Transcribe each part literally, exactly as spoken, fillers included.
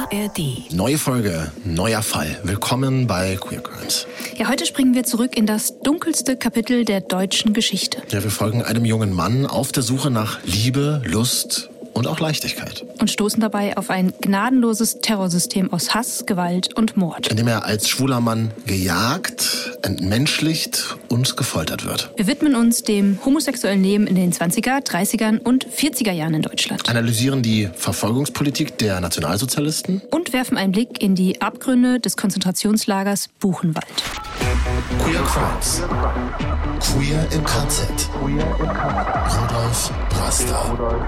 R D. Neue Folge, neuer Fall. Willkommen bei Queer Crimes. Ja, heute springen wir zurück in das dunkelste Kapitel der deutschen Geschichte. Ja, wir folgen einem jungen Mann auf der Suche nach Liebe, Lust und auch Leichtigkeit. Und stoßen dabei auf ein gnadenloses Terrorsystem aus Hass, Gewalt und Mord. In dem er als schwuler Mann gejagt, entmenschlicht und gefoltert wird. Wir widmen uns dem homosexuellen Leben in den zwanziger, dreißigern und vierziger Jahren in Deutschland. Analysieren die Verfolgungspolitik der Nationalsozialisten. Und werfen einen Blick in die Abgründe des Konzentrationslagers Buchenwald. Queer Crimes. Queer im K Z. Rudolf Brasta.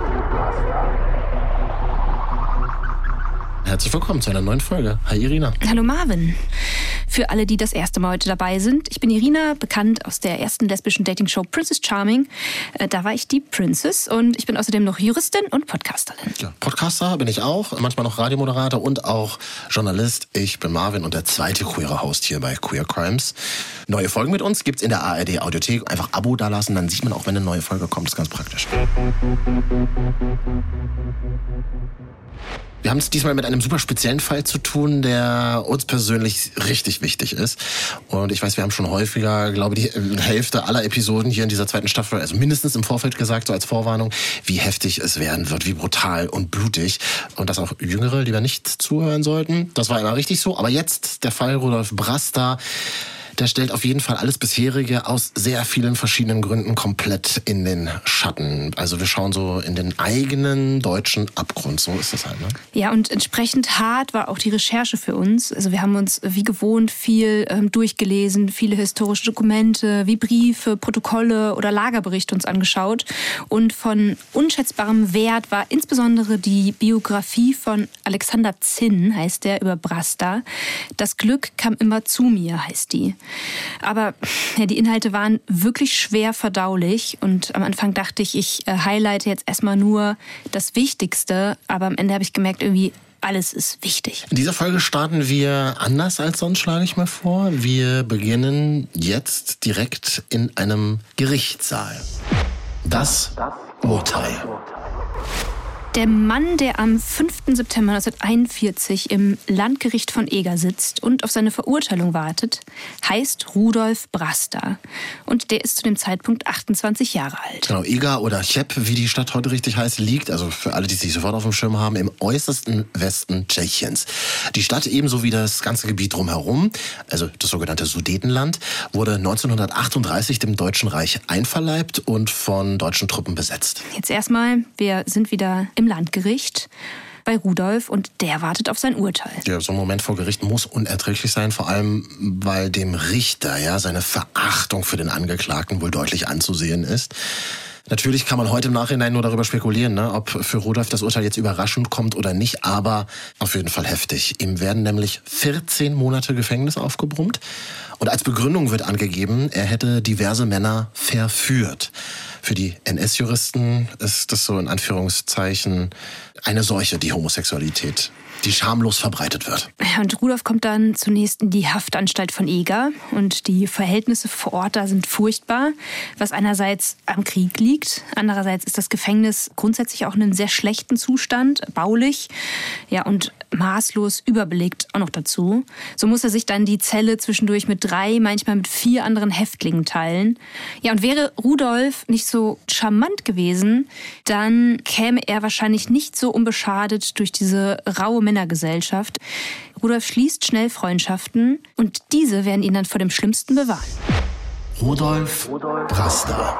Herzlich willkommen zu einer neuen Folge. Hi Irina. Hallo Marvin. Für alle, die das erste Mal heute dabei sind, ich bin Irina, bekannt aus der ersten lesbischen Dating-Show Princess Charming. Da war ich die Princess und ich bin außerdem noch Juristin und Podcasterin. Ja, Podcaster bin ich auch, manchmal noch Radiomoderator und auch Journalist. Ich bin Marvin und der zweite queere Host hier bei Queer Crimes. Neue Folgen mit uns gibt's in der A R D Audiothek. Einfach Abo dalassen, dann sieht man auch, wenn eine neue Folge kommt. Das ist ganz praktisch. Wir haben es diesmal mit einem super speziellen Fall zu tun, der uns persönlich richtig wichtig ist. Und ich weiß, wir haben schon häufiger, glaube ich, die Hälfte aller Episoden hier in dieser zweiten Staffel, also mindestens im Vorfeld gesagt, so als Vorwarnung, wie heftig es werden wird, wie brutal und blutig. Und dass auch Jüngere lieber nicht zuhören sollten. Das war immer richtig so. Aber jetzt der Fall Rudolf Brasta. Der stellt auf jeden Fall alles bisherige aus sehr vielen verschiedenen Gründen komplett in den Schatten. Also wir schauen so in den eigenen deutschen Abgrund. So ist das halt, ne? Ja, und entsprechend hart war auch die Recherche für uns. Also wir haben uns wie gewohnt viel ähm, durchgelesen, viele historische Dokumente, wie Briefe, Protokolle oder Lagerberichte uns angeschaut. Und von unschätzbarem Wert war insbesondere die Biografie von Alexander Zinn, heißt der, über Brasta. Das Glück kam immer zu mir, heißt die. Aber ja, die Inhalte waren wirklich schwer verdaulich und am Anfang dachte ich, ich äh, highlighte jetzt erstmal nur das Wichtigste, aber am Ende habe ich gemerkt, irgendwie alles ist wichtig. In dieser Folge starten wir anders als sonst, schlage ich mal vor. Wir beginnen jetzt direkt in einem Gerichtssaal. Das Urteil. Der Mann, der am fünften September neunzehnhunderteinundvierzig im Landgericht von Eger sitzt und auf seine Verurteilung wartet, heißt Rudolf Brasta. Und der ist zu dem Zeitpunkt achtundzwanzig Jahre alt. Genau, Eger oder Cheb, wie die Stadt heute richtig heißt, liegt, also für alle, die sich sofort auf dem Schirm haben, im äußersten Westen Tschechiens. Die Stadt ebenso wie das ganze Gebiet drumherum, also das sogenannte Sudetenland, wurde neunzehnhundertachtunddreißig dem Deutschen Reich einverleibt und von deutschen Truppen besetzt. Jetzt erstmal, wir sind wieder im Landgericht bei Rudolf und der wartet auf sein Urteil. Ja, so ein Moment vor Gericht muss unerträglich sein, vor allem weil dem Richter ja seine Verachtung für den Angeklagten wohl deutlich anzusehen ist. Natürlich kann man heute im Nachhinein nur darüber spekulieren, ne, ob für Rudolf das Urteil jetzt überraschend kommt oder nicht, aber auf jeden Fall heftig. Ihm werden nämlich vierzehn Monate Gefängnis aufgebrummt und als Begründung wird angegeben, er hätte diverse Männer verführt. Für die N S-Juristen ist das so in Anführungszeichen eine Seuche, die Homosexualität, die schamlos verbreitet wird. Und Rudolf kommt dann zunächst in die Haftanstalt von Eger und die Verhältnisse vor Ort da sind furchtbar, was einerseits am Krieg liegt, andererseits ist das Gefängnis grundsätzlich auch in einem sehr schlechten Zustand, baulich, ja, und maßlos überbelegt auch noch dazu. So muss er sich dann die Zelle zwischendurch mit drei, manchmal mit vier anderen Häftlingen teilen. Ja, und wäre Rudolf nicht so charmant gewesen, dann käme er wahrscheinlich nicht so unbeschadet durch diese raue Männergesellschaft. Rudolf schließt schnell Freundschaften und diese werden ihn dann vor dem Schlimmsten bewahren. Rudolf Brasta.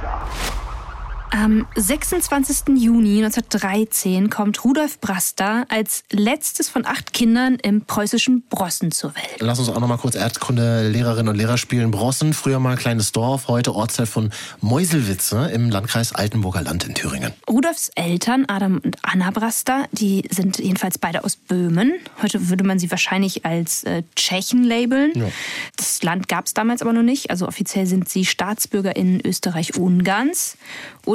Am sechsundzwanzigsten Juni neunzehnhundertdreizehn kommt Rudolf Brasta als letztes von acht Kindern im preußischen Brossen zur Welt. Lass uns auch noch mal kurz Erdkunde Lehrerinnen und Lehrer spielen. Brossen, früher mal kleines Dorf, heute Ortsteil von Meuselwitze im Landkreis Altenburger Land in Thüringen. Rudolfs Eltern, Adam und Anna Brasta, die sind jedenfalls beide aus Böhmen. Heute würde man sie wahrscheinlich als äh, Tschechen labeln. Ja. Das Land gab es damals aber noch nicht. Also offiziell sind sie StaatsbürgerInnen Österreich-Ungarns. Und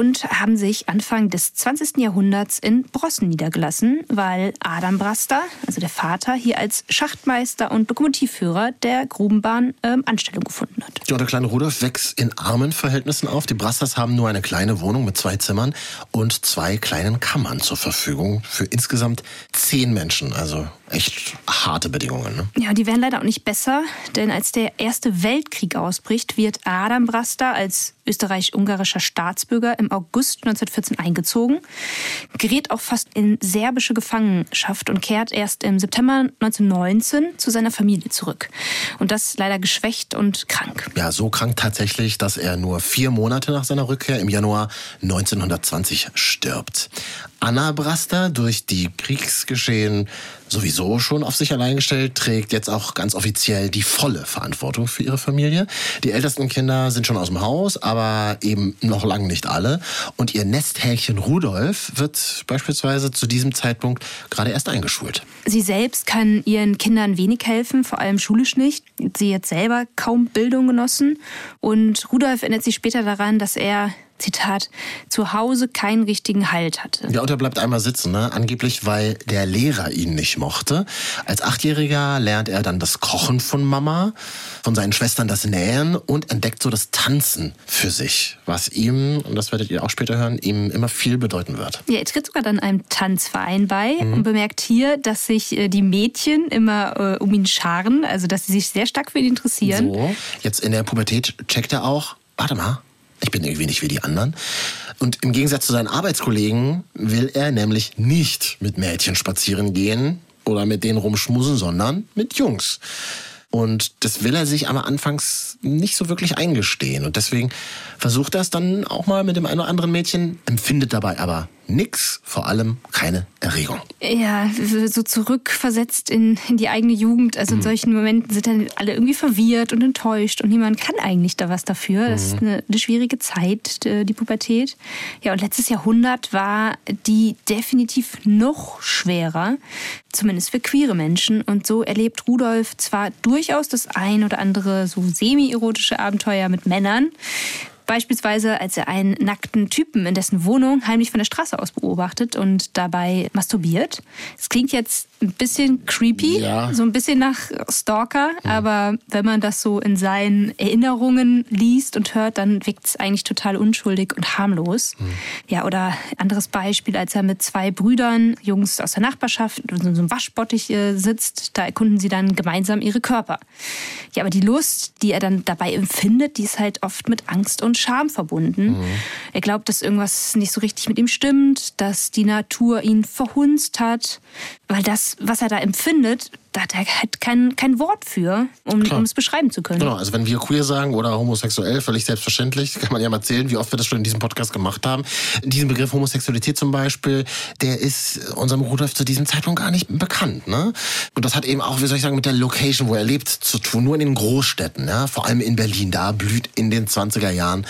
und haben sich Anfang des zwanzigsten Jahrhunderts in Brossen niedergelassen, weil Adam Braster, also der Vater, hier als Schachtmeister und Lokomotivführer der Grubenbahn ähm, Anstellung gefunden hat. Ja, der kleine Rudolf wächst in armen Verhältnissen auf. Die Brasters haben nur eine kleine Wohnung mit zwei Zimmern und zwei kleinen Kammern zur Verfügung für insgesamt zehn Menschen. Also echt harte Bedingungen. Ne? Ja, die werden leider auch nicht besser, denn als der Erste Weltkrieg ausbricht, wird Adam Braster als österreich-ungarischer Staatsbürger im August neunzehnhundertvierzehn eingezogen, gerät auch fast in serbische Gefangenschaft und kehrt erst im September neunzehnhundertneunzehn zu seiner Familie zurück. Und das leider geschwächt und krank. Ja, so krank tatsächlich, dass er nur vier Monate nach seiner Rückkehr im Januar neunzehnhundertzwanzig stirbt. Anna Braster, durch die Kriegsgeschehen sowieso schon auf sich allein gestellt, trägt jetzt auch ganz offiziell die volle Verantwortung für ihre Familie. Die ältesten Kinder sind schon aus dem Haus, aber eben noch lange nicht alle. Und ihr Nesthäkchen Rudolf wird beispielsweise zu diesem Zeitpunkt gerade erst eingeschult. Sie selbst kann ihren Kindern wenig helfen, vor allem schulisch nicht. Sie hat selber kaum Bildung genossen. Und Rudolf erinnert sich später daran, dass er, Zitat, zu Hause keinen richtigen Halt hatte. Ja, und er bleibt einmal sitzen, ne? Angeblich, weil der Lehrer ihn nicht mochte. Als Achtjähriger lernt er dann das Kochen von Mama, von seinen Schwestern das Nähen und entdeckt so das Tanzen für sich, was ihm, und das werdet ihr auch später hören, ihm immer viel bedeuten wird. Ja, er tritt sogar dann einem Tanzverein bei mhm. und bemerkt hier, dass sich die Mädchen immer äh, um ihn scharen, also dass sie sich sehr stark für ihn interessieren. So, jetzt in der Pubertät checkt er auch, warte mal, ich bin irgendwie nicht wie die anderen. Und im Gegensatz zu seinen Arbeitskollegen will er nämlich nicht mit Mädchen spazieren gehen oder mit denen rumschmusen, sondern mit Jungs. Und das will er sich aber anfangs nicht so wirklich eingestehen. Und deswegen versucht er es dann auch mal mit dem einen oder anderen Mädchen, empfindet dabei aber nix, vor allem keine Erregung. Ja, so zurückversetzt in, in die eigene Jugend. Also in mhm. solchen Momenten sind dann alle irgendwie verwirrt und enttäuscht und niemand kann eigentlich da was dafür. Das ist eine, eine schwierige Zeit, die Pubertät. Ja, und letztes Jahrhundert war die definitiv noch schwerer, zumindest für queere Menschen. Und so erlebt Rudolf zwar durchaus das ein oder andere so semi-erotische Abenteuer mit Männern, beispielsweise, als er einen nackten Typen in dessen Wohnung heimlich von der Straße aus beobachtet und dabei masturbiert. Es klingt jetzt ein bisschen creepy, ja. so ein bisschen nach Stalker, mhm. aber wenn man das so in seinen Erinnerungen liest und hört, dann wirkt es eigentlich total unschuldig und harmlos. Mhm. Ja, oder anderes Beispiel, als er mit zwei Brüdern, Jungs aus der Nachbarschaft, in so einem Waschbottich äh, sitzt, da erkunden sie dann gemeinsam ihre Körper. Ja, aber die Lust, die er dann dabei empfindet, die ist halt oft mit Angst und Scham verbunden. Mhm. Er glaubt, dass irgendwas nicht so richtig mit ihm stimmt, dass die Natur ihn verhunzt hat, weil das, was er da empfindet, da hat er halt kein, kein Wort für, um, um es beschreiben zu können. Genau, also wenn wir queer sagen oder homosexuell, völlig selbstverständlich, kann man ja mal erzählen, wie oft wir das schon in diesem Podcast gemacht haben. Diesen Begriff Homosexualität zum Beispiel, der ist unserem Rudolf zu diesem Zeitpunkt gar nicht bekannt. Ne? Und das hat eben auch, wie soll ich sagen, mit der Location, wo er lebt, zu tun. Nur in den Großstädten, ja? Vor allem in Berlin, da blüht in den zwanziger Jahren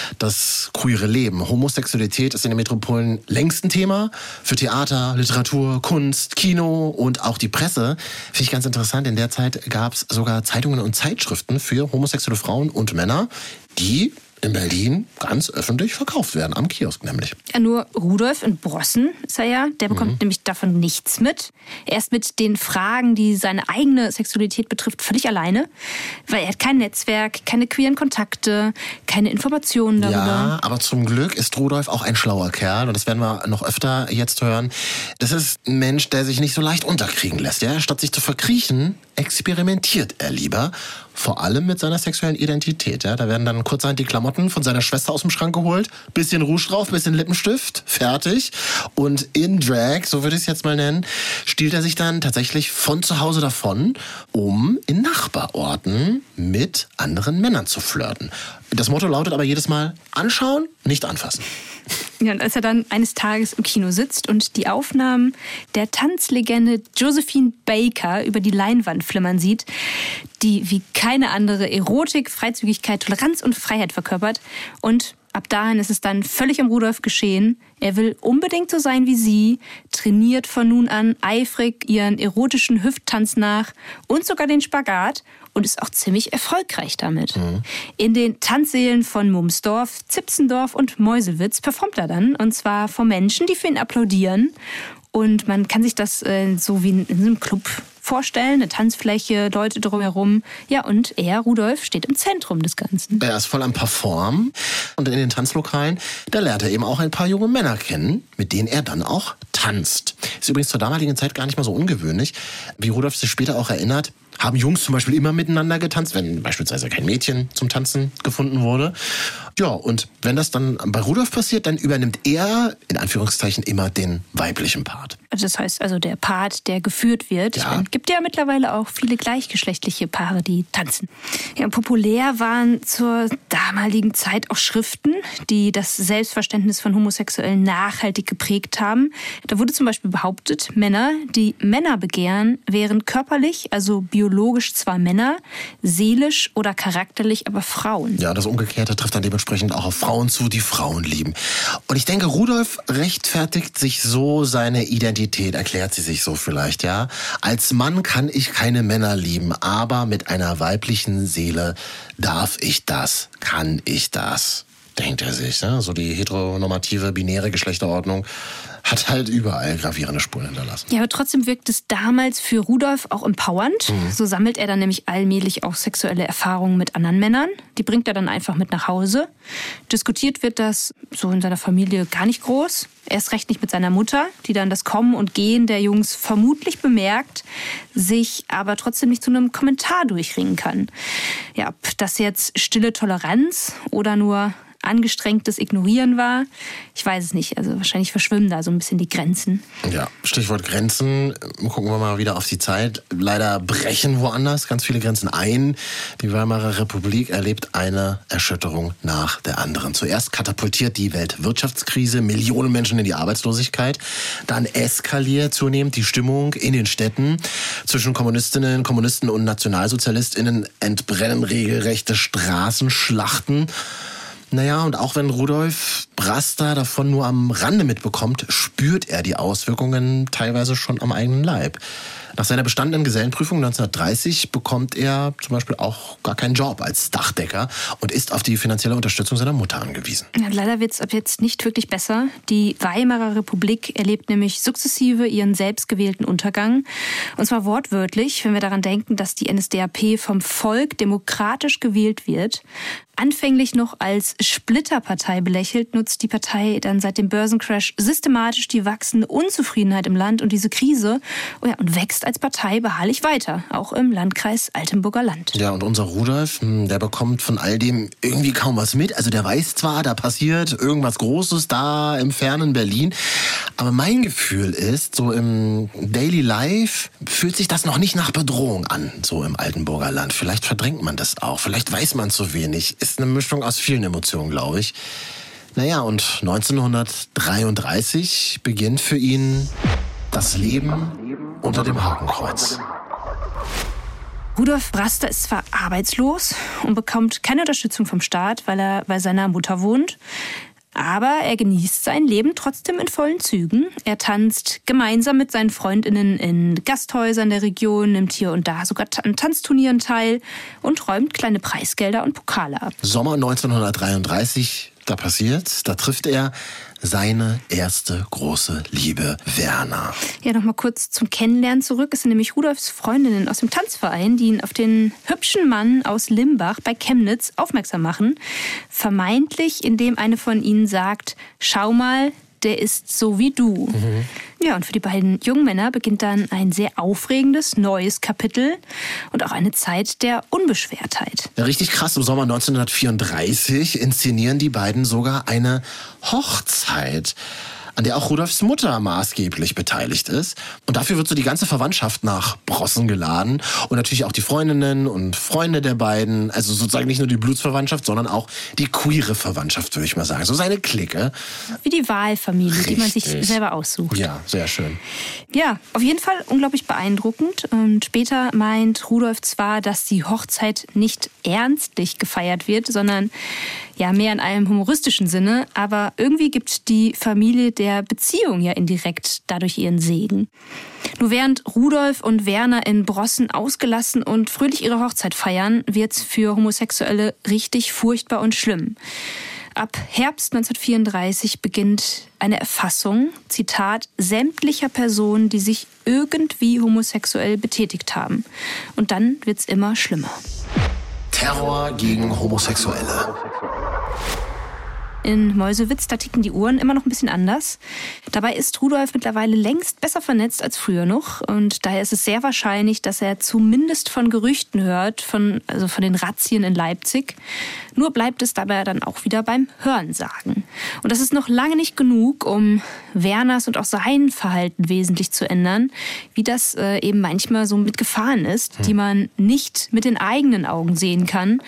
das queere Leben. Homosexualität ist in den Metropolen längst ein Thema. Für Theater, Literatur, Kunst, Kino und auch die Presse. Finde ich ganz interessant, in der Zeit gab es sogar Zeitungen und Zeitschriften für homosexuelle Frauen und Männer, die in Berlin ganz öffentlich verkauft werden, am Kiosk nämlich. Ja, nur Rudolf in Brossen ist er ja, der bekommt mhm. nämlich davon nichts mit. Er ist mit den Fragen, die seine eigene Sexualität betrifft, völlig alleine, weil er hat kein Netzwerk, keine queeren Kontakte, keine Informationen darüber. Ja, aber zum Glück ist Rudolf auch ein schlauer Kerl und das werden wir noch öfter jetzt hören. Das ist ein Mensch, der sich nicht so leicht unterkriegen lässt. Ja? Statt sich zu verkriechen, experimentiert er lieber, vor allem mit seiner sexuellen Identität. Ja? Da werden dann kurzerhand die Klamotten von seiner Schwester aus dem Schrank geholt, bisschen Rouge drauf, bisschen Lippenstift, fertig. Und in Drag, so würde ich es jetzt mal nennen, stiehlt er sich dann tatsächlich von zu Hause davon, um in Nachbarorten mit anderen Männern zu flirten. Das Motto lautet aber jedes Mal, anschauen, nicht anfassen. Ja, und als er dann eines Tages im Kino sitzt und die Aufnahmen der Tanzlegende Josephine Baker über die Leinwand flimmern sieht, die wie keine andere Erotik, Freizügigkeit, Toleranz und Freiheit verkörpert. Und ab dahin ist es dann völlig am Rudolf geschehen. Er will unbedingt so sein wie sie, trainiert von nun an eifrig ihren erotischen Hüfttanz nach und sogar den Spagat. und ist auch ziemlich erfolgreich damit. Mhm. In den Tanzsälen von Mumsdorf, Zipsendorf und Meuselwitz performt er dann, und zwar vor Menschen, die für ihn applaudieren. Und man kann sich das äh, so wie in, in einem Club vorstellen, eine Tanzfläche, Leute drumherum. Ja, und er, Rudolf, steht im Zentrum des Ganzen. Er ist voll am Performen. Und in den Tanzlokalen, da lernt er eben auch ein paar junge Männer kennen, mit denen er dann auch tanzt. Ist übrigens zur damaligen Zeit gar nicht mal so ungewöhnlich. Wie Rudolf sich später auch erinnert, haben Jungs zum Beispiel immer miteinander getanzt, wenn beispielsweise kein Mädchen zum Tanzen gefunden wurde. Ja, und wenn das dann bei Rudolf passiert, dann übernimmt er, in Anführungszeichen, immer den weiblichen Part. Das heißt also der Part, der geführt wird. Ja. Es gibt ja mittlerweile auch viele gleichgeschlechtliche Paare, die tanzen. Ja, populär waren zur damaligen Zeit auch Schriften, die das Selbstverständnis von Homosexuellen nachhaltig geprägt haben. Da wurde zum Beispiel behauptet, Männer, die Männer begehren, wären körperlich, also biologisch zwar Männer, seelisch oder charakterlich aber Frauen. Ja, das Umgekehrte trifft dann dementsprechend auch auf Frauen zu, die Frauen lieben. Und ich denke, Rudolf rechtfertigt sich so seine Identität, erklärt sie sich so vielleicht, ja. Als Mann kann ich keine Männer lieben, aber mit einer weiblichen Seele darf ich das, kann ich das, denkt er sich. Ne? So die heteronormative, binäre Geschlechterordnung hat halt überall gravierende Spuren hinterlassen. Ja, aber trotzdem wirkt es damals für Rudolf auch empowernd. Mhm. So sammelt er dann nämlich allmählich auch sexuelle Erfahrungen mit anderen Männern. Die bringt er dann einfach mit nach Hause. Diskutiert wird das so in seiner Familie gar nicht groß. Erst recht nicht mit seiner Mutter, die dann das Kommen und Gehen der Jungs vermutlich bemerkt, sich aber trotzdem nicht zu einem Kommentar durchringen kann. Ja, ob das jetzt stille Toleranz oder nur angestrengtes Ignorieren war, ich weiß es nicht. Also wahrscheinlich verschwimmen da so ein bisschen die Grenzen. Ja, Stichwort Grenzen. Gucken wir mal wieder auf die Zeit. Leider brechen woanders ganz viele Grenzen ein. Die Weimarer Republik erlebt eine Erschütterung nach der anderen. Zuerst katapultiert die Weltwirtschaftskrise Millionen Menschen in die Arbeitslosigkeit. Dann eskaliert zunehmend die Stimmung in den Städten. Zwischen Kommunistinnen, Kommunisten und NationalsozialistInnen entbrennen regelrechte Straßenschlachten. Naja, und auch wenn Rudolf Brasta davon nur am Rande mitbekommt, spürt er die Auswirkungen teilweise schon am eigenen Leib. Nach seiner bestandenen Gesellenprüfung neunzehnhundertdreißig bekommt er zum Beispiel auch gar keinen Job als Dachdecker und ist auf die finanzielle Unterstützung seiner Mutter angewiesen. Ja, leider wird es ab jetzt nicht wirklich besser. Die Weimarer Republik erlebt nämlich sukzessive ihren selbstgewählten Untergang. Und zwar wortwörtlich, wenn wir daran denken, dass die N S D A P vom Volk demokratisch gewählt wird. Anfänglich noch als Splitterpartei belächelt, nutzt die Partei dann seit dem Börsencrash systematisch die wachsende Unzufriedenheit im Land und diese Krise oh ja, und wächst als Partei beharrlich weiter, auch im Landkreis Altenburger Land. Ja, und unser Rudolf, der bekommt von all dem irgendwie kaum was mit. Also der weiß zwar, da passiert irgendwas Großes da im fernen Berlin, aber mein Gefühl ist, so im Daily Life fühlt sich das noch nicht nach Bedrohung an, so im Altenburger Land. Vielleicht verdrängt man das auch, vielleicht weiß man zu wenig. Ist eine Mischung aus vielen Emotionen, glaube ich. Naja, und neunzehnhundertdreiunddreißig beginnt für ihn das Leben unter dem Hakenkreuz. Rudolf Brasta ist zwar arbeitslos und bekommt keine Unterstützung vom Staat, weil er bei seiner Mutter wohnt. Aber er genießt sein Leben trotzdem in vollen Zügen. Er tanzt gemeinsam mit seinen FreundInnen in Gasthäusern der Region, nimmt hier und da sogar an Tanzturnieren teil und räumt kleine Preisgelder und Pokale ab. Sommer neunzehnhundertdreiunddreißig, da passiert's, da trifft er seine erste große Liebe, Werner. Ja, noch mal kurz zum Kennenlernen zurück. Es sind nämlich Rudolfs Freundinnen aus dem Tanzverein, die ihn auf den hübschen Mann aus Limbach bei Chemnitz aufmerksam machen. Vermeintlich, indem eine von ihnen sagt, schau mal, der ist so wie du. Mhm. Ja, und für die beiden jungen Männer beginnt dann ein sehr aufregendes, neues Kapitel und auch eine Zeit der Unbeschwertheit. Ja, richtig krass, im Sommer neunzehnhundertvierunddreißig inszenieren die beiden sogar eine Hochzeit, an der auch Rudolfs Mutter maßgeblich beteiligt ist. Und dafür wird so die ganze Verwandtschaft nach Brossen geladen. Und natürlich auch die Freundinnen und Freunde der beiden. Also sozusagen nicht nur die Blutsverwandtschaft, sondern auch die queere Verwandtschaft, würde ich mal sagen. So seine Clique. Wie die Wahlfamilie, Richtig. Die man sich selber aussucht. Ja, sehr schön. Ja, auf jeden Fall unglaublich beeindruckend. Und später meint Rudolf zwar, dass die Hochzeit nicht ernstlich gefeiert wird, sondern Ja, mehr in einem humoristischen Sinne, aber irgendwie gibt die Familie der Beziehung ja indirekt dadurch ihren Segen. Nur während Rudolf und Werner in Brossen ausgelassen und fröhlich ihre Hochzeit feiern, wird's für Homosexuelle richtig furchtbar und schlimm. Ab Herbst neunzehnhundertvierunddreißig beginnt eine Erfassung, Zitat, sämtlicher Personen, die sich irgendwie homosexuell betätigt haben. Und dann wird's immer schlimmer. Terror gegen Homosexuelle. In Meuselwitz, da ticken die Uhren immer noch ein bisschen anders. Dabei ist Rudolf mittlerweile längst besser vernetzt als früher noch. Und daher ist es sehr wahrscheinlich, dass er zumindest von Gerüchten hört, von, also von den Razzien in Leipzig. Nur bleibt es dabei dann auch wieder beim Hörensagen. Und das ist noch lange nicht genug, um Werners und auch sein Verhalten wesentlich zu ändern, wie das äh, eben manchmal so mit Gefahren ist, hm. die man nicht mit den eigenen Augen sehen kann.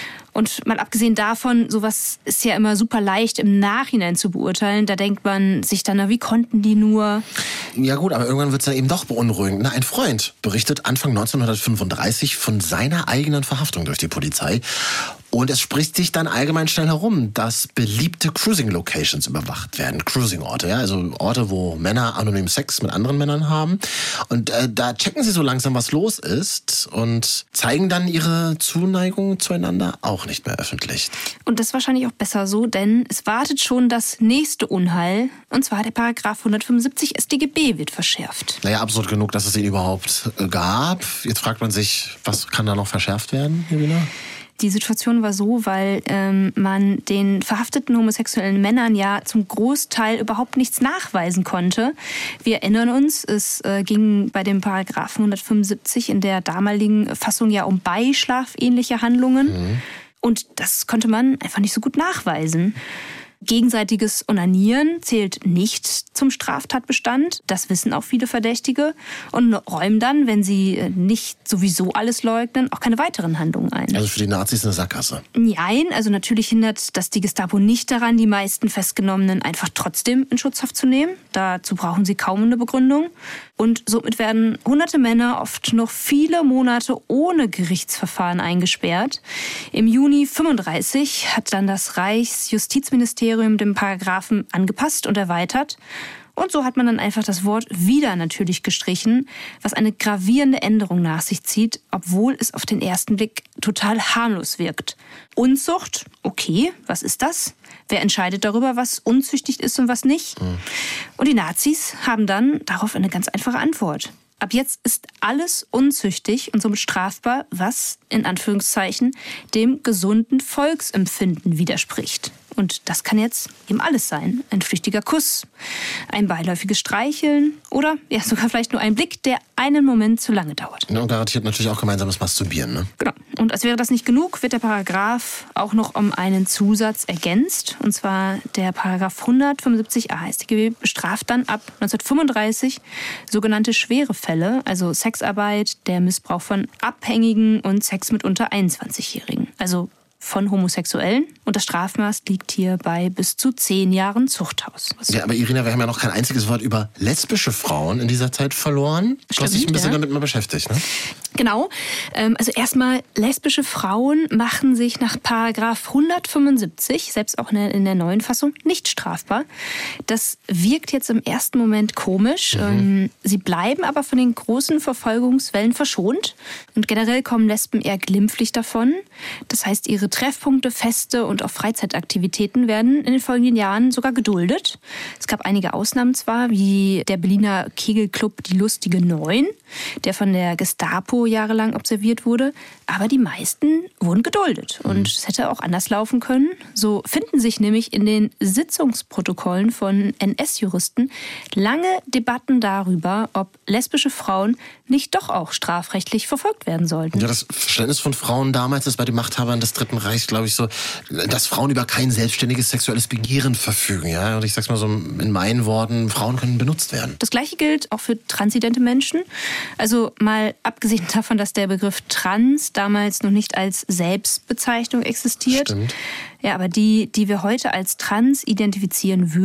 Und mal abgesehen davon, sowas ist ja immer super leicht im Nachhinein zu beurteilen. Da denkt man sich dann, na, wie konnten die nur? Ja gut, aber irgendwann wird es dann eben doch beunruhigend. Na, ein Freund berichtet Anfang neunzehnhundertfünfunddreißig von seiner eigenen Verhaftung durch die Polizei. Und es spricht sich dann allgemein schnell herum, dass beliebte Cruising-Locations überwacht werden. Cruising-Orte, ja, also Orte, wo Männer anonym Sex mit anderen Männern haben. Und äh, da checken sie so langsam, was los ist und zeigen dann ihre Zuneigung zueinander auch nicht mehr öffentlich. Und das ist wahrscheinlich auch besser so, denn es wartet schon das nächste Unheil. Und zwar der Paragraph hundertfünfundsiebzig S t G B wird verschärft. Naja, absurd genug, dass es ihn überhaupt gab. Jetzt fragt man sich, was kann da noch verschärft werden, Helena? Die Situation war so, weil ähm, man den verhafteten homosexuellen Männern ja zum Großteil überhaupt nichts nachweisen konnte. Wir erinnern uns, es äh, ging bei dem Paragraphen hundertfünfundsiebzig in der damaligen Fassung ja um beischlafähnliche Handlungen. Mhm. Und das konnte man einfach nicht so gut nachweisen. Gegenseitiges Onanieren zählt nicht zum Straftatbestand. Das wissen auch viele Verdächtige und räumen dann, wenn sie nicht sowieso alles leugnen, auch keine weiteren Handlungen ein. Also für die Nazis eine Sackgasse? Nein, also natürlich hindert das die Gestapo nicht daran, die meisten Festgenommenen einfach trotzdem in Schutzhaft zu nehmen. Dazu brauchen sie kaum eine Begründung. Und somit werden hunderte Männer oft noch viele Monate ohne Gerichtsverfahren eingesperrt. Im Juni fünfunddreißig hat dann das Reichsjustizministerium den Paragraphen angepasst und erweitert. Und so hat man dann einfach das Wort wieder natürlich gestrichen, was eine gravierende Änderung nach sich zieht, obwohl es auf den ersten Blick total harmlos wirkt. Unzucht, okay, was ist das? Wer entscheidet darüber, was unzüchtig ist und was nicht? Mhm. Und die Nazis haben dann darauf eine ganz einfache Antwort. Ab jetzt ist alles unzüchtig und somit strafbar, was, in Anführungszeichen, dem gesunden Volksempfinden widerspricht. Und das kann jetzt eben alles sein. Ein flüchtiger Kuss, ein beiläufiges Streicheln oder ja sogar vielleicht nur ein Blick, der einen Moment zu lange dauert. Ja, und garantiert natürlich auch gemeinsames Masturbieren, ne? Genau. Und als wäre das nicht genug, wird der Paragraph auch noch um einen Zusatz ergänzt. Und zwar der Paragraph hundertfünfundsiebzig a S t G B bestraft dann ab neunzehnhundertfünfunddreißig sogenannte schwere Fälle, also Sexarbeit, der Missbrauch von Abhängigen und Sex mit unter einundzwanzigjährigen. Also von Homosexuellen. Und das Strafmaß liegt hier bei bis zu zehn Jahren Zuchthaus. Ja, aber Irina, wir haben ja noch kein einziges Wort über lesbische Frauen in dieser Zeit verloren. Du hast dich ein bisschen ja. damit mal beschäftigt, ne? Genau. Also erstmal, lesbische Frauen machen sich nach Paragraph hundertfünfundsiebzig, selbst auch in der neuen Fassung, nicht strafbar. Das wirkt jetzt im ersten Moment komisch. Mhm. Sie bleiben aber von den großen Verfolgungswellen verschont. Und generell kommen Lesben eher glimpflich davon. Das heißt, ihre Treffpunkte, Feste und auch Freizeitaktivitäten werden in den folgenden Jahren sogar geduldet. Es gab einige Ausnahmen zwar, wie der Berliner Kegelclub Die Lustige Neun, der von der Gestapo jahrelang observiert wurde, aber die meisten wurden geduldet. Und es hätte auch anders laufen können. So finden sich nämlich in den Sitzungsprotokollen von N S-Juristen lange Debatten darüber, ob lesbische Frauen nicht doch auch strafrechtlich verfolgt werden sollten. Ja, das Verständnis von Frauen damals ist bei den Machthabern des Dritten Reichs, glaube ich, so, dass Frauen über kein selbstständiges sexuelles Begehren verfügen. Ja? Und ich sag's mal so in meinen Worten, Frauen können benutzt werden. Das Gleiche gilt auch für transidente Menschen. Also mal abgesehen davon, dass der Begriff trans damals noch nicht als Selbstbezeichnung existiert. Stimmt. Ja, aber die, die wir heute als trans identifizieren würden,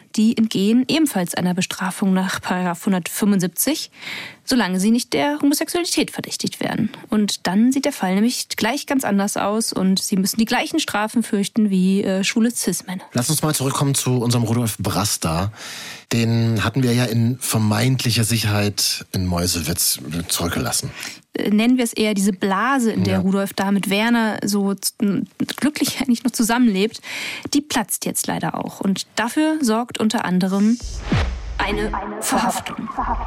die entgehen ebenfalls einer Bestrafung nach Paragraph hundertfünfundsiebzig, solange sie nicht der Homosexualität verdächtigt werden. Und dann sieht der Fall nämlich gleich ganz anders aus und sie müssen die gleichen Strafen fürchten wie äh, schwule Cis-Männer. Lass uns mal zurückkommen zu unserem Rudolf Brasta. Den hatten wir ja in vermeintlicher Sicherheit in Meuselwitz zurückgelassen. Nennen wir es eher diese Blase, in der ja. Rudolf da mit Werner so glücklich eigentlich noch zusammenlebt, die platzt jetzt leider auch. Und dafür sorgt unter anderem eine Verhaftung.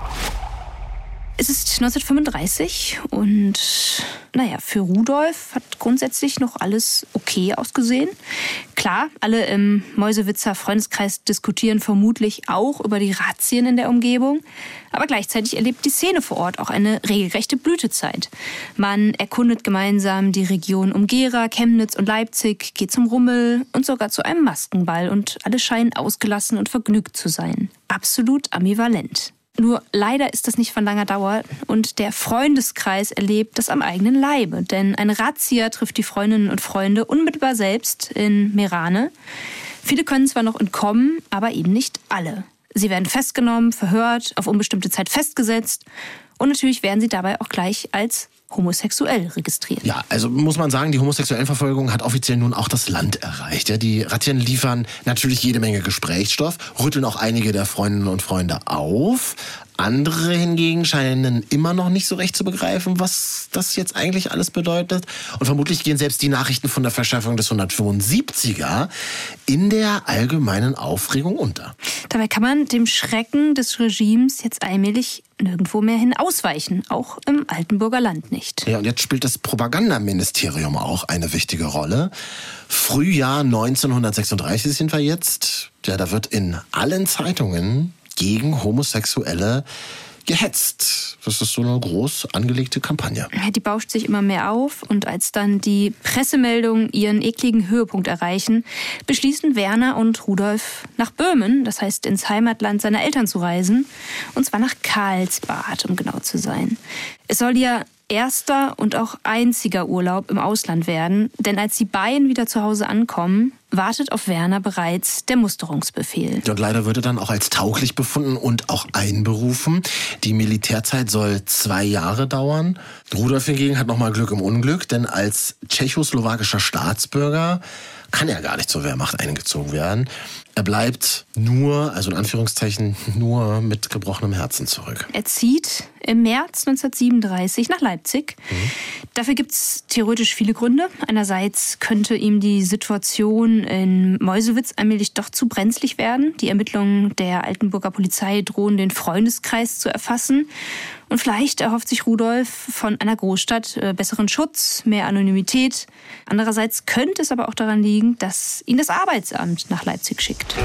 Es ist neunzehnhundertfünfunddreißig und naja, für Rudolf hat grundsätzlich noch alles okay ausgesehen. Klar, alle im Meuselwitzer Freundeskreis diskutieren vermutlich auch über die Razzien in der Umgebung. Aber gleichzeitig erlebt die Szene vor Ort auch eine regelrechte Blütezeit. Man erkundet gemeinsam die Region um Gera, Chemnitz und Leipzig, geht zum Rummel und sogar zu einem Maskenball. Und alle scheinen ausgelassen und vergnügt zu sein. Absolut ambivalent. Nur leider ist das nicht von langer Dauer und der Freundeskreis erlebt das am eigenen Leibe. Denn eine Razzia trifft die Freundinnen und Freunde unmittelbar selbst in Merane. Viele können zwar noch entkommen, aber eben nicht alle. Sie werden festgenommen, verhört, auf unbestimmte Zeit festgesetzt und natürlich werden sie dabei auch gleich als homosexuell registriert. Ja, also muss man sagen, die Homosexuellenverfolgung hat offiziell nun auch das Land erreicht. Ja, die Razzien liefern natürlich jede Menge Gesprächsstoff, rütteln auch einige der Freundinnen und Freunde auf. Andere hingegen scheinen immer noch nicht so recht zu begreifen, was das jetzt eigentlich alles bedeutet. Und vermutlich gehen selbst die Nachrichten von der Verschärfung des hundertfünfundsiebziger in der allgemeinen Aufregung unter. Dabei kann man dem Schrecken des Regimes jetzt allmählich nirgendwo mehr hin ausweichen, auch im Altenburger Land nicht. Ja, und jetzt spielt das Propagandaministerium auch eine wichtige Rolle. Frühjahr neunzehnhundertsechsunddreißig sind wir jetzt. Ja, da wird in allen Zeitungen gegen Homosexuelle gehetzt. Das ist so eine groß angelegte Kampagne. Die bauscht sich immer mehr auf und als dann die Pressemeldungen ihren ekligen Höhepunkt erreichen, beschließen Werner und Rudolf nach Böhmen, das heißt ins Heimatland seiner Eltern zu reisen, und zwar nach Karlsbad, um genau zu sein. Es soll ihr erster und auch einziger Urlaub im Ausland werden, denn als die beiden wieder zu Hause ankommen, wartet auf Werner bereits der Musterungsbefehl. Und leider wird er dann auch als tauglich befunden und auch einberufen. Die Militärzeit soll zwei Jahre dauern. Rudolf hingegen hat nochmal Glück im Unglück, denn als tschechoslowakischer Staatsbürger kann er gar nicht zur Wehrmacht eingezogen werden. Er bleibt nur, also in Anführungszeichen, nur mit gebrochenem Herzen zurück. Er zieht im März neunzehnhundertsiebenunddreißig nach Leipzig. Mhm. Dafür gibt es theoretisch viele Gründe. Einerseits könnte ihm die Situation in Meuselwitz allmählich doch zu brenzlig werden. Die Ermittlungen der Altenburger Polizei drohen, den Freundeskreis zu erfassen. Und vielleicht erhofft sich Rudolf von einer Großstadt äh, besseren Schutz, mehr Anonymität. Andererseits könnte es aber auch daran liegen, dass ihn das Arbeitsamt nach Leipzig schickt.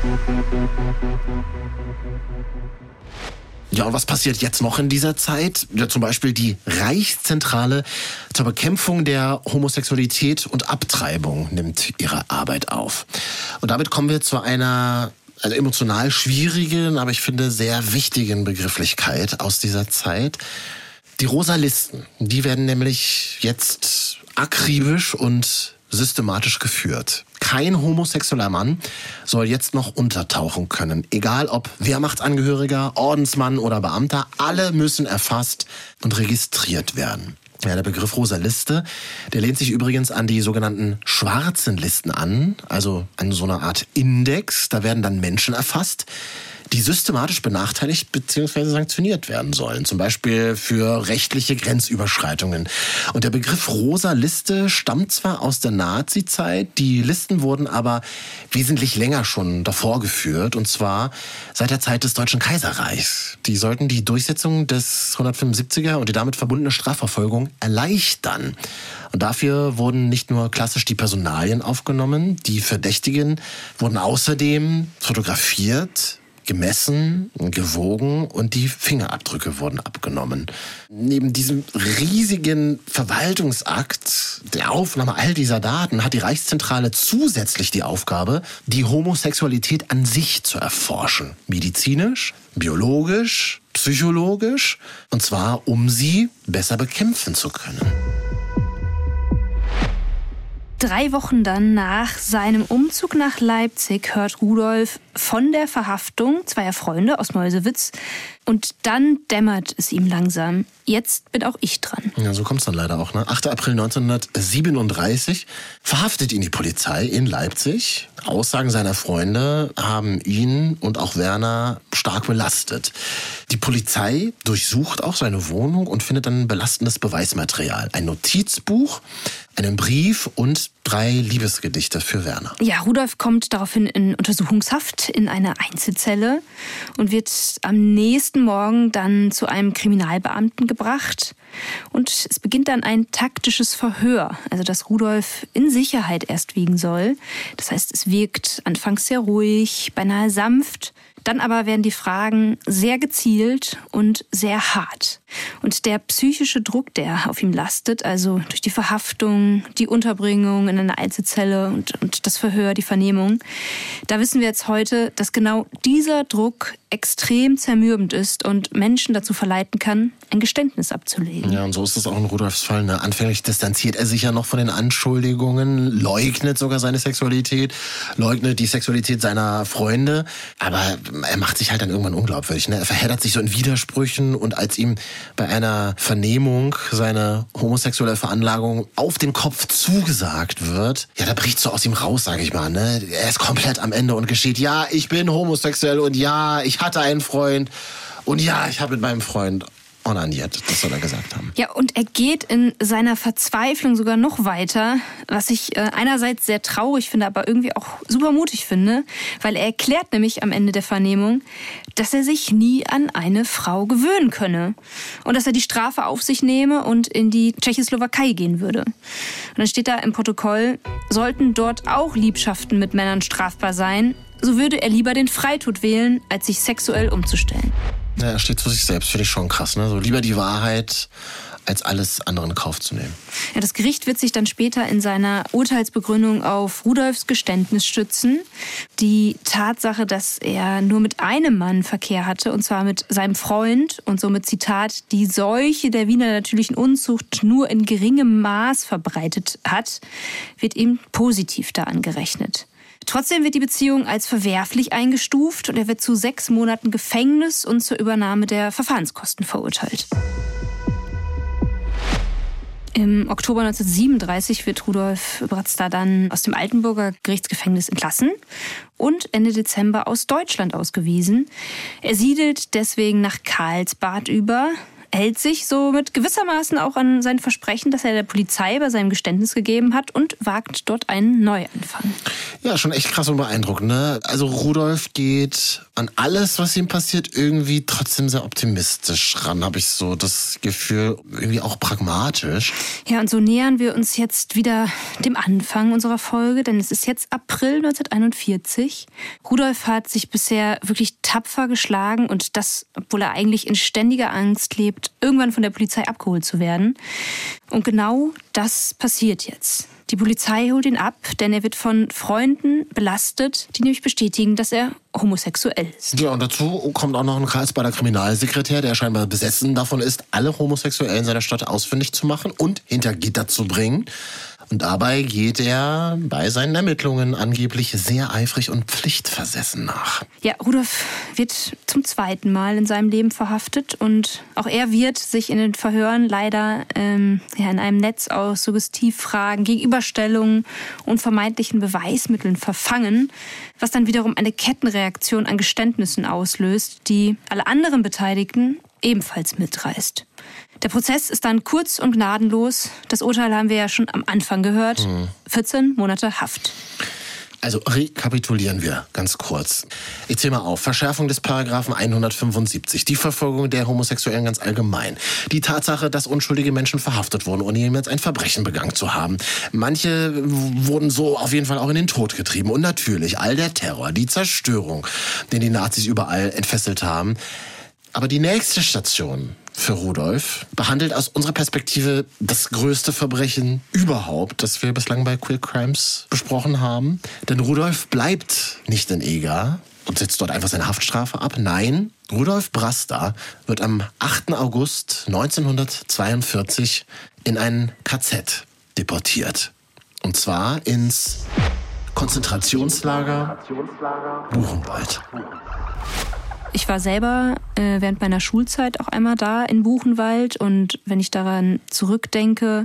Ja, und was passiert jetzt noch in dieser Zeit? Ja, zum Beispiel die Reichszentrale zur Bekämpfung der Homosexualität und Abtreibung nimmt ihre Arbeit auf. Und damit kommen wir zu einer also emotional schwierigen, aber ich finde sehr wichtigen Begrifflichkeit aus dieser Zeit. Die Rosa-Listen, die werden nämlich jetzt akribisch und systematisch geführt. Kein homosexueller Mann soll jetzt noch untertauchen können. Egal ob Wehrmachtsangehöriger, Ordensmann oder Beamter, alle müssen erfasst und registriert werden. Ja, der Begriff Rosa Liste, der lehnt sich übrigens an die sogenannten schwarzen Listen an, also an so eine Art Index. Da werden dann Menschen erfasst, die systematisch benachteiligt bzw. sanktioniert werden sollen. Zum Beispiel für rechtliche Grenzüberschreitungen. Und der Begriff Rosa Liste stammt zwar aus der Nazi-Zeit, die Listen wurden aber wesentlich länger schon davor geführt. Und zwar seit der Zeit des Deutschen Kaiserreichs. Die sollten die Durchsetzung des hundertfünfundsiebziger und die damit verbundene Strafverfolgung erleichtern. Und dafür wurden nicht nur klassisch die Personalien aufgenommen, die Verdächtigen wurden außerdem fotografiert, gemessen, gewogen und die Fingerabdrücke wurden abgenommen. Neben diesem riesigen Verwaltungsakt der Aufnahme all dieser Daten hat die Reichszentrale zusätzlich die Aufgabe, die Homosexualität an sich zu erforschen. Medizinisch, biologisch, psychologisch, und zwar um sie besser bekämpfen zu können. Drei Wochen dann nach seinem Umzug nach Leipzig hört Rudolf von der Verhaftung zweier Freunde aus Meuselwitz. Und dann dämmert es ihm langsam. Jetzt bin auch ich dran. Ja, so kommt es dann leider auch. Ne? achter April neunzehnhundertsiebenunddreißig verhaftet ihn die Polizei in Leipzig. Aussagen seiner Freunde haben ihn und auch Werner stark belastet. Die Polizei durchsucht auch seine Wohnung und findet dann belastendes Beweismaterial. Ein Notizbuch, einen Brief und drei Liebesgedichte für Werner. Ja, Rudolf kommt daraufhin in Untersuchungshaft in eine Einzelzelle und wird am nächsten Morgen dann zu einem Kriminalbeamten gebracht. Und es beginnt dann ein taktisches Verhör, also das Rudolf in Sicherheit erst wiegen soll. Das heißt, es wirkt anfangs sehr ruhig, beinahe sanft. Dann aber werden die Fragen sehr gezielt und sehr hart. Und der psychische Druck, der auf ihm lastet, also durch die Verhaftung, die Unterbringung in einer Einzelzelle und, und das Verhör, die Vernehmung, da wissen wir jetzt heute, dass genau dieser Druck extrem zermürbend ist und Menschen dazu verleiten kann, ein Geständnis abzulegen. Ja, und so ist es auch in Rudolfs Fall. Ne? Anfänglich distanziert er sich ja noch von den Anschuldigungen, leugnet sogar seine Sexualität, leugnet die Sexualität seiner Freunde, aber er macht sich halt dann irgendwann unglaubwürdig. Ne? Er verheddert sich so in Widersprüchen und als ihm bei einer Vernehmung seine homosexuelle Veranlagung auf den Kopf zugesagt wird, ja, da bricht so aus ihm raus, sage ich mal. Ne? Er ist komplett am Ende und gesteht, ja, ich bin homosexuell und ja, ich hatte einen Freund und ja, ich habe mit meinem Freund onaniert. Das soll er gesagt haben. Ja, und er geht in seiner Verzweiflung sogar noch weiter, was ich äh, einerseits sehr traurig finde, aber irgendwie auch super mutig finde, weil er erklärt nämlich am Ende der Vernehmung, dass er sich nie an eine Frau gewöhnen könne und dass er die Strafe auf sich nehme und in die Tschechoslowakei gehen würde. Und dann steht da im Protokoll, sollten dort auch Liebschaften mit Männern strafbar sein, so würde er lieber den Freitod wählen, als sich sexuell umzustellen. Ja, er steht zu sich selbst, finde ich schon krass. Ne? So lieber die Wahrheit, als alles andere in Kauf zu nehmen. Ja, das Gericht wird sich dann später in seiner Urteilsbegründung auf Rudolfs Geständnis stützen. Die Tatsache, dass er nur mit einem Mann Verkehr hatte, und zwar mit seinem Freund und somit, Zitat, die Seuche der Wiener natürlichen Unzucht nur in geringem Maß verbreitet hat, wird ihm positiv da angerechnet. Trotzdem wird die Beziehung als verwerflich eingestuft und er wird zu sechs Monaten Gefängnis und zur Übernahme der Verfahrenskosten verurteilt. Im Oktober neunzehnhundertsiebenunddreißig wird Rudolf Bratzda dann aus dem Altenburger Gerichtsgefängnis entlassen und Ende Dezember aus Deutschland ausgewiesen. Er siedelt deswegen nach Karlsbad über, hält sich somit gewissermaßen auch an sein Versprechen, das er der Polizei bei seinem Geständnis gegeben hat und wagt dort einen Neuanfang. Ja, schon echt krass und beeindruckend, ne? Also Rudolf geht an alles, was ihm passiert, irgendwie trotzdem sehr optimistisch ran, habe ich so das Gefühl, irgendwie auch pragmatisch. Ja, und so nähern wir uns jetzt wieder dem Anfang unserer Folge, denn es ist jetzt April neunzehnhunderteinundvierzig. Rudolf hat sich bisher wirklich tapfer geschlagen und das, obwohl er eigentlich in ständiger Angst lebt, irgendwann von der Polizei abgeholt zu werden. Und genau das passiert jetzt. Die Polizei holt ihn ab, denn er wird von Freunden belastet, die nämlich bestätigen, dass er homosexuell ist. Ja, und dazu kommt auch noch ein Karlsbader Kriminalsekretär, der scheinbar besessen davon ist, alle Homosexuellen seiner Stadt ausfindig zu machen und hinter Gitter zu bringen. Und dabei geht er bei seinen Ermittlungen angeblich sehr eifrig und pflichtversessen nach. Ja, Rudolf wird zum zweiten Mal in seinem Leben verhaftet und auch er wird sich in den Verhören leider ähm, ja, in einem Netz aus Suggestivfragen, Gegenüberstellungen und vermeintlichen Beweismitteln verfangen, was dann wiederum eine Kettenreaktion an Geständnissen auslöst, die alle anderen Beteiligten ebenfalls mitreißt. Der Prozess ist dann kurz und gnadenlos. Das Urteil haben wir ja schon am Anfang gehört. Mhm. vierzehn Monate Haft. Also rekapitulieren wir ganz kurz. Ich zähle mal auf. Verschärfung des Paragraphen hundertfünfundsiebzig. Die Verfolgung der Homosexuellen ganz allgemein. Die Tatsache, dass unschuldige Menschen verhaftet wurden, ohne jemals ein Verbrechen begangen zu haben. Manche wurden so auf jeden Fall auch in den Tod getrieben. Und natürlich all der Terror, die Zerstörung, den die Nazis überall entfesselt haben. Aber die nächste Station für Rudolf behandelt aus unserer Perspektive das größte Verbrechen überhaupt, das wir bislang bei Queer Crimes besprochen haben. Denn Rudolf bleibt nicht in Eger und sitzt dort einfach seine Haftstrafe ab. Nein, Rudolf Bratzda wird am achten August neunzehnhundertzweiundvierzig in ein K Z deportiert. Und zwar ins Konzentrationslager Buchenwald. Ich war selber äh, während meiner Schulzeit auch einmal da in Buchenwald und wenn ich daran zurückdenke,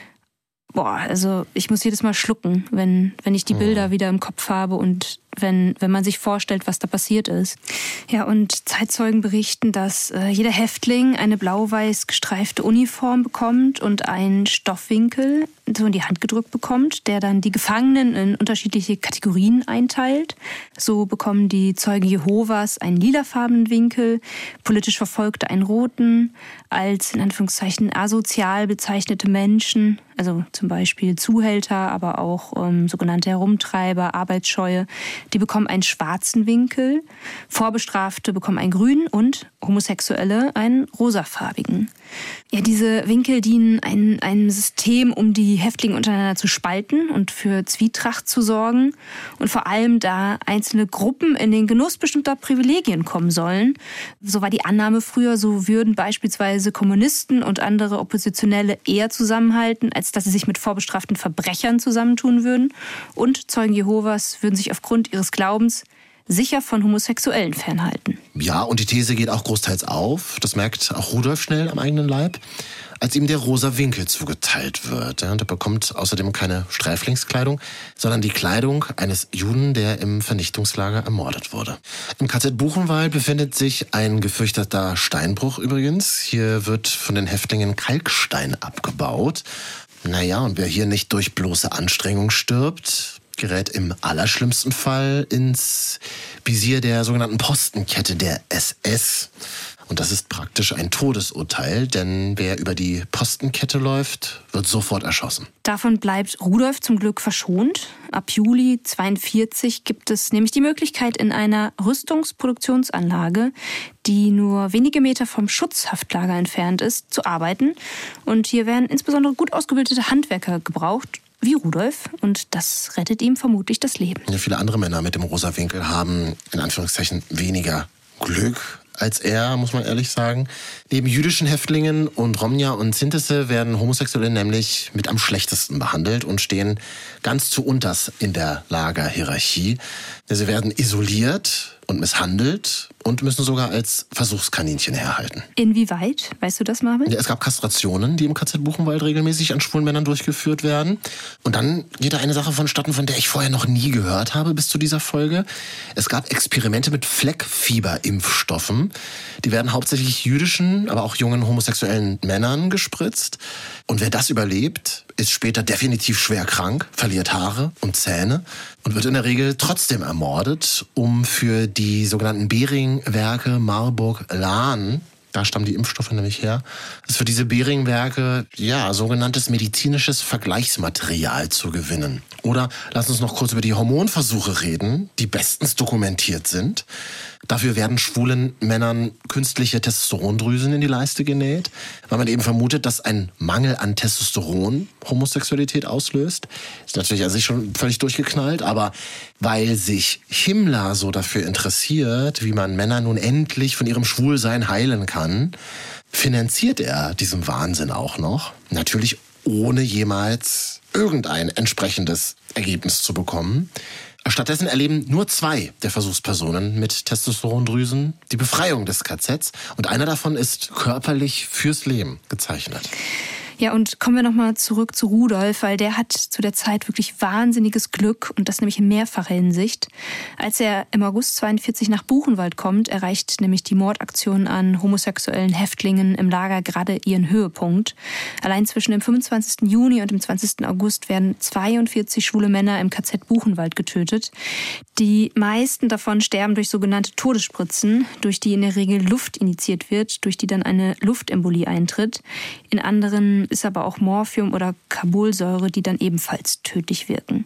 boah, also ich muss jedes Mal schlucken, wenn, wenn ich die Bilder wieder im Kopf habe und wenn, wenn man sich vorstellt, was da passiert ist. Ja, und Zeitzeugen berichten, dass äh, jeder Häftling eine blau-weiß gestreifte Uniform bekommt und einen Stoffwinkel so in die Hand gedrückt bekommt, der dann die Gefangenen in unterschiedliche Kategorien einteilt. So bekommen die Zeugen Jehovas einen lilafarbenen Winkel, politisch Verfolgte einen roten, als in Anführungszeichen asozial bezeichnete Menschen, also zum Beispiel Zuhälter, aber auch ähm, sogenannte Herumtreiber, Arbeitsscheue, die bekommen einen schwarzen Winkel, Vorbestrafte bekommen einen grünen und Homosexuelle einen rosafarbigen. Ja, diese Winkel dienen einem, einem System, um die Häftlinge untereinander zu spalten und für Zwietracht zu sorgen. Und vor allem, da einzelne Gruppen in den Genuss bestimmter Privilegien kommen sollen. So war die Annahme früher, so würden beispielsweise Kommunisten und andere Oppositionelle eher zusammenhalten, als dass sie sich mit vorbestraften Verbrechern zusammentun würden. Und Zeugen Jehovas würden sich aufgrund ihres Glaubens sicher von Homosexuellen fernhalten. Ja, und die These geht auch großteils auf. Das merkt auch Rudolf schnell am eigenen Leib, als ihm der rosa Winkel zugeteilt wird. Und er bekommt außerdem keine Sträflingskleidung, sondern die Kleidung eines Juden, der im Vernichtungslager ermordet wurde. Im K Z Buchenwald befindet sich ein gefürchteter Steinbruch übrigens. Hier wird von den Häftlingen Kalkstein abgebaut. Naja, und wer hier nicht durch bloße Anstrengung stirbt, gerät im allerschlimmsten Fall ins Visier der sogenannten Postenkette der S S. Und das ist praktisch ein Todesurteil, denn wer über die Postenkette läuft, wird sofort erschossen. Davon bleibt Rudolf zum Glück verschont. Ab Juli zweiundvierzig gibt es nämlich die Möglichkeit, in einer Rüstungsproduktionsanlage, die nur wenige Meter vom Schutzhaftlager entfernt ist, zu arbeiten. Und hier werden insbesondere gut ausgebildete Handwerker gebraucht, wie Rudolf, und das rettet ihm vermutlich das Leben. Ja, viele andere Männer mit dem rosa Winkel haben in Anführungszeichen weniger Glück als er, muss man ehrlich sagen. Neben jüdischen Häftlingen und Romja und Sintese werden Homosexuelle nämlich mit am schlechtesten behandelt und stehen ganz zu unters in der Lagerhierarchie. Sie werden isoliert und misshandelt und müssen sogar als Versuchskaninchen herhalten. Inwieweit? Weißt du das, Marvin? Ja, es gab Kastrationen, die im K Z Buchenwald regelmäßig an schwulen Männern durchgeführt werden. Und dann geht da eine Sache vonstatten, von der ich vorher noch nie gehört habe bis zu dieser Folge. Es gab Experimente mit Fleckfieberimpfstoffen. Die werden hauptsächlich jüdischen, aber auch jungen homosexuellen Männern gespritzt. Und wer das überlebt, ist später definitiv schwer krank, verliert Haare und Zähne und wird in der Regel trotzdem ermordet, um für die sogenannten Behring-Werke Marburg-Lahn, da stammen die Impfstoffe nämlich her, ist für diese Behring-Werke ja sogenanntes medizinisches Vergleichsmaterial zu gewinnen. Oder lass uns noch kurz über die Hormonversuche reden, die bestens dokumentiert sind. Dafür werden schwulen Männern künstliche Testosterondrüsen in die Leiste genäht, weil man eben vermutet, dass ein Mangel an Testosteron Homosexualität auslöst. Ist natürlich an sich schon völlig durchgeknallt, aber weil sich Himmler so dafür interessiert, wie man Männer nun endlich von ihrem Schwulsein heilen kann, finanziert er diesen Wahnsinn auch noch. Natürlich ohne jemals irgendein entsprechendes Ergebnis zu bekommen. Stattdessen erleben nur zwei der Versuchspersonen mit Testosterondrüsen die Befreiung des K Zs und einer davon ist körperlich fürs Leben gezeichnet. Ja, und kommen wir nochmal zurück zu Rudolf, weil der hat zu der Zeit wirklich wahnsinniges Glück und das nämlich in mehrfacher Hinsicht. Als er im August zweiundvierzig nach Buchenwald kommt, erreicht nämlich die Mordaktion an homosexuellen Häftlingen im Lager gerade ihren Höhepunkt. Allein zwischen dem fünfundzwanzigsten Juni und dem zwanzigsten August werden zweiundvierzig schwule Männer im K Z Buchenwald getötet. Die meisten davon sterben durch sogenannte Todesspritzen, durch die in der Regel Luft injiziert wird, durch die dann eine Luftembolie eintritt. In anderen ist aber auch Morphium oder Carbolsäure, die dann ebenfalls tödlich wirken.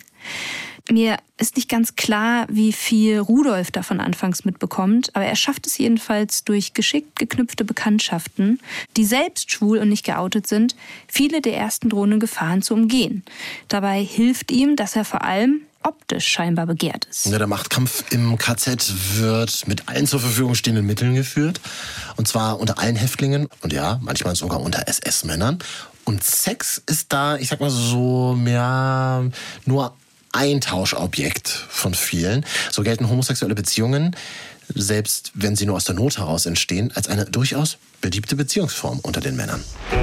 Mir ist nicht ganz klar, wie viel Rudolf davon anfangs mitbekommt, aber er schafft es jedenfalls durch geschickt geknüpfte Bekanntschaften, die selbst schwul und nicht geoutet sind, viele der ersten drohenden Gefahren zu umgehen. Dabei hilft ihm, dass er vor allem optisch scheinbar begehrt ist. Ja, der Machtkampf im K Z wird mit allen zur Verfügung stehenden Mitteln geführt. Und zwar unter allen Häftlingen und ja, manchmal sogar unter S S-Männern. Und Sex ist da, ich sag mal so, ja, nur ein Tauschobjekt von vielen. So gelten homosexuelle Beziehungen, selbst wenn sie nur aus der Not heraus entstehen, als eine durchaus beliebte Beziehungsform unter den Männern.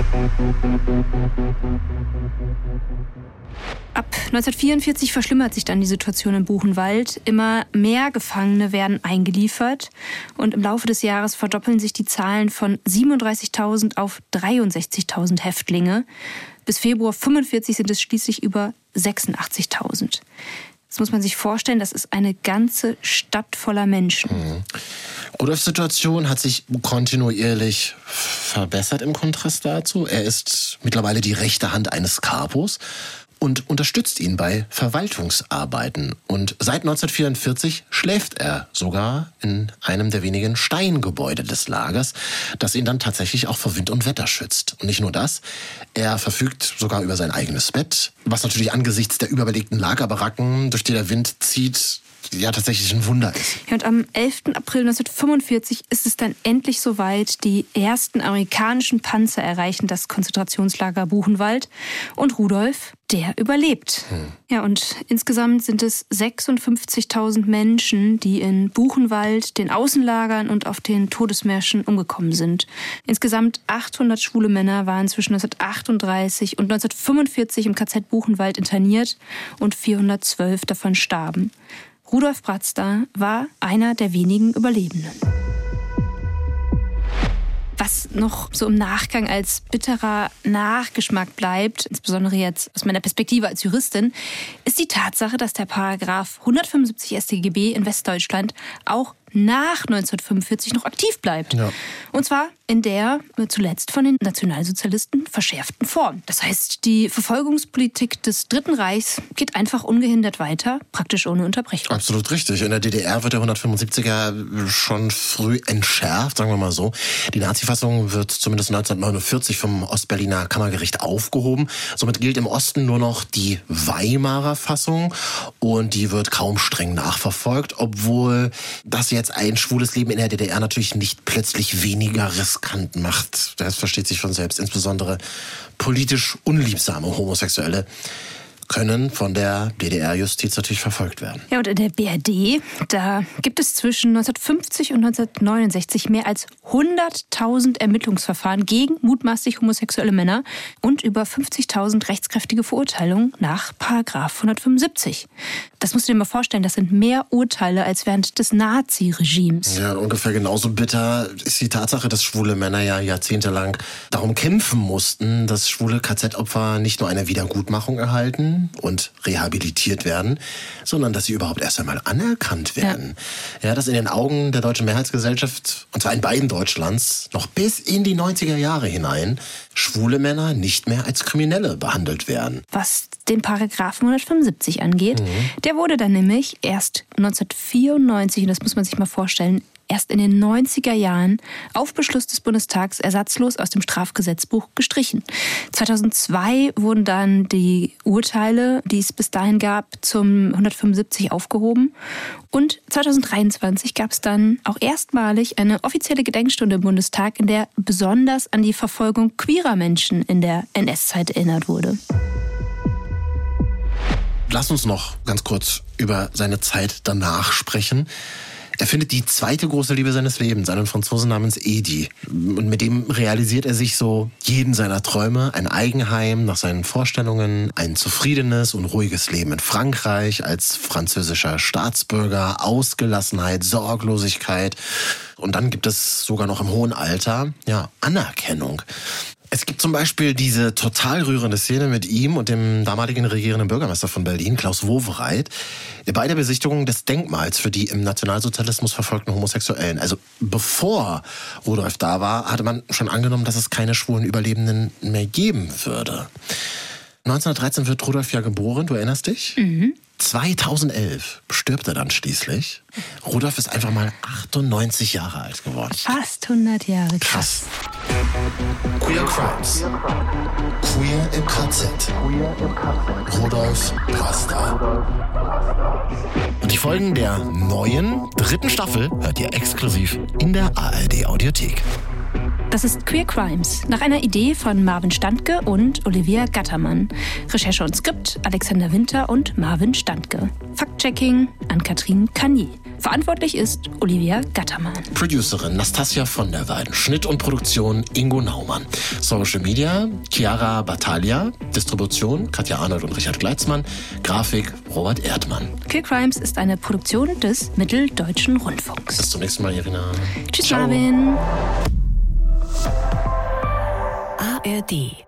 Ab neunzehnhundertvierundvierzig verschlimmert sich dann die Situation in Buchenwald. Immer mehr Gefangene werden eingeliefert und im Laufe des Jahres verdoppeln sich die Zahlen von siebenunddreißigtausend auf dreiundsechzigtausend Häftlinge. Bis Februar fünfundvierzig sind es schließlich über sechsundachtzigtausend. Das muss man sich vorstellen, das ist eine ganze Stadt voller Menschen. Mhm. Rudolfs Situation hat sich kontinuierlich verbessert im Kontrast dazu. Er ist mittlerweile die rechte Hand eines Kapos und unterstützt ihn bei Verwaltungsarbeiten. Und seit neunzehnhundertvierundvierzig schläft er sogar in einem der wenigen Steingebäude des Lagers, das ihn dann tatsächlich auch vor Wind und Wetter schützt. Und nicht nur das, er verfügt sogar über sein eigenes Bett, was natürlich angesichts der überbelegten Lagerbaracken, durch die der Wind zieht, ja tatsächlich ein Wunder ist. Ja, und am elften April neunzehnhundertfünfundvierzig ist es dann endlich soweit. Die ersten amerikanischen Panzer erreichen das Konzentrationslager Buchenwald. Und Rudolf, der überlebt. Hm. Ja, und insgesamt sind es sechsundfünfzigtausend Menschen, die in Buchenwald, den Außenlagern und auf den Todesmärschen umgekommen sind. Insgesamt achthundert schwule Männer waren zwischen neunzehnhundertachtunddreißig und neunzehnhundertfünfundvierzig im K Z Buchenwald interniert und vierhundertzwölf davon starben. Rudolf Bratzda war einer der wenigen Überlebenden. Was noch so im Nachgang als bitterer Nachgeschmack bleibt, insbesondere jetzt aus meiner Perspektive als Juristin, ist die Tatsache, dass der Paragraph hundertfünfundsiebzig S tGB in Westdeutschland auch nach neunzehnhundertfünfundvierzig noch aktiv bleibt. Ja. Und zwar in der zuletzt von den Nationalsozialisten verschärften Form. Das heißt, die Verfolgungspolitik des Dritten Reichs geht einfach ungehindert weiter, praktisch ohne Unterbrechung. Absolut richtig. In der D D R wird der hundertfünfundsiebziger schon früh entschärft, sagen wir mal so. Die Nazi-Fassung wird zumindest neunzehnhundertneunundvierzig vom Ostberliner Kammergericht aufgehoben. Somit gilt im Osten nur noch die Weimarer Fassung und die wird kaum streng nachverfolgt, obwohl das jetzt ein schwules Leben in der D D R natürlich nicht plötzlich weniger riskant macht. Das versteht sich von selbst. Insbesondere politisch unliebsame Homosexuelle können von der D D R-Justiz natürlich verfolgt werden. Ja, und in der B R D, da gibt es zwischen neunzehnhundertfünfzig und neunzehnhundertneunundsechzig mehr als hunderttausend Ermittlungsverfahren gegen mutmaßlich homosexuelle Männer und über fünfzigtausend rechtskräftige Verurteilungen nach Paragraph hundertfünfundsiebzig. Das musst du dir mal vorstellen, das sind mehr Urteile als während des Nazi-Regimes. Ja, ungefähr genauso bitter ist die Tatsache, dass schwule Männer ja jahrzehntelang darum kämpfen mussten, dass schwule K Z-Opfer nicht nur eine Wiedergutmachung erhalten und rehabilitiert werden, sondern dass sie überhaupt erst einmal anerkannt werden. Ja, ja, dass in den Augen der deutschen Mehrheitsgesellschaft, und zwar in beiden Deutschlands, noch bis in die neunziger Jahre hinein, schwule Männer nicht mehr als Kriminelle behandelt werden. Was den Paragraphen hundertfünfundsiebzig angeht, mhm. der wurde dann nämlich erst neunzehnhundertvierundneunzig, und das muss man sich mal vorstellen, erst in den neunziger Jahren auf Beschluss des Bundestags ersatzlos aus dem Strafgesetzbuch gestrichen. zweitausendzwei wurden dann die Urteile, die es bis dahin gab, zum hundertfünfundsiebzig aufgehoben. Und zweitausenddreiundzwanzig gab es dann auch erstmalig eine offizielle Gedenkstunde im Bundestag, in der besonders an die Verfolgung queerer Menschen in der N S-Zeit erinnert wurde. Lass uns noch ganz kurz über seine Zeit danach sprechen. Er findet die zweite große Liebe seines Lebens, einen Franzosen namens Edi. Und mit dem realisiert er sich so jeden seiner Träume. Ein Eigenheim nach seinen Vorstellungen, ein zufriedenes und ruhiges Leben in Frankreich als französischer Staatsbürger, Ausgelassenheit, Sorglosigkeit. Und dann gibt es sogar noch im hohen Alter, ja, Anerkennung. Es gibt zum Beispiel diese total rührende Szene mit ihm und dem damaligen regierenden Bürgermeister von Berlin, Klaus Wowereit, bei der Besichtigung des Denkmals für die im Nationalsozialismus verfolgten Homosexuellen. Also bevor Rudolf da war, hatte man schon angenommen, dass es keine schwulen Überlebenden mehr geben würde. neunzehnhundertdreizehn wird Rudolf ja geboren, du erinnerst dich? Mhm. zweitausendelf stirbt er dann schließlich. Rudolf ist einfach mal achtundneunzig Jahre alt geworden. Fast hundert Jahre. Krass. Queer Crimes. Queer im K Z. Rudolf Bratzda. Und die Folgen der neuen dritten Staffel hört ihr exklusiv in der A R D Audiothek. Das ist Queer Crimes, nach einer Idee von Marvin Standke und Olivia Gattermann. Recherche und Skript Alexander Winter und Marvin Standke. Fact-Checking Ann-Kathrin Kanier. Verantwortlich ist Olivia Gattermann. Producerin Nastasia von der Weiden. Schnitt und Produktion Ingo Naumann. Social Media Chiara Battaglia. Distribution Katja Arnold und Richard Gleitzmann. Grafik Robert Erdmann. Queer Crimes ist eine Produktion des Mitteldeutschen Rundfunks. Bis zum nächsten Mal, Irina. Tschüss, Ciao. Marvin. A R D